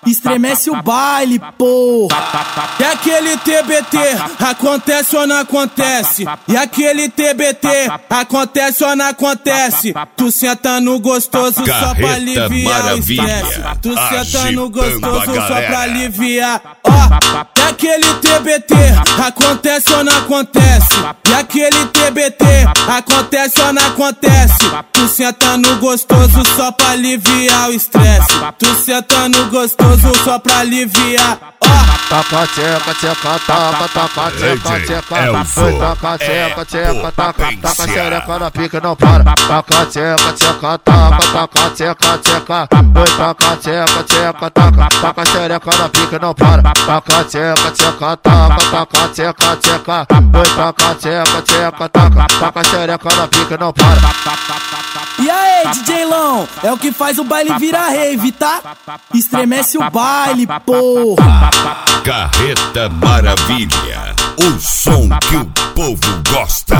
Estremece o baile, porra. E aquele TBT, acontece ou não acontece? E aquele TBT, acontece ou não acontece? Tu senta no gostoso só pra aliviar o estresse. Tu senta no gostoso só pra aliviar. Ó, e aquele TBT, acontece ou não acontece? E aquele TBT, acontece ou não acontece? Tu senta no gostoso só pra aliviar o estresse. Tu senta no gostoso só pra aliviar. Taca tcheca, tcheca, taca, taca tcheca, tcheca. Foi taca tcheca, tcheca, taca xereca na pica não para. Taca tcheca, tcheca, taca tcheca, tcheca. Foi taca tcheca, tcheca, taca xereca na pica não para. Taca tcheca, tcheca, taca tcheca, tcheca. Foi taca tcheca, tcheca, taca xereca na pica não para. E aí, DJ Lão, é o que faz o baile virar rave, tá? Estremece o baile, porra. Carreta Maravilha, o som que o povo gosta.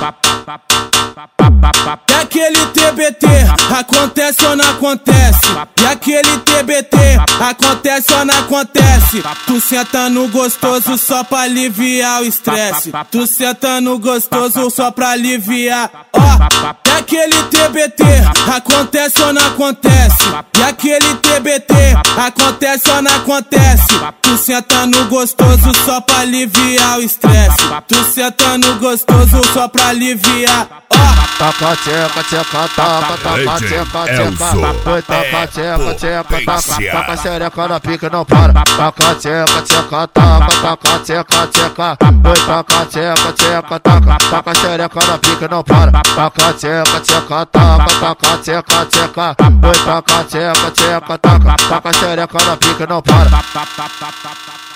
E aquele TBT, acontece ou não acontece? E aquele TBT, acontece ou não acontece? Tu senta no gostoso só pra aliviar o estresse. Tu senta no gostoso só pra aliviar. Ó, e aquele TBT, acontece ou não acontece? E aquele TBT, acontece ou não acontece? Tu senta no gostoso só pra aliviar o estresse. Tu senta no gostoso só pra aliviar. Taca tcheca, tcheca, taca tcheca, tcheca. Foi taca tcheca, tcheca, taca xereca na pica não para. Taca tcheca, tcheca, taca tcheca, tcheca. Foi taca tcheca, tcheca, taca xereca na pica não para. Taca tcheca, tcheca, taca tcheca, tcheca. Foi taca tcheca, tcheca, taca xereca na pica não para.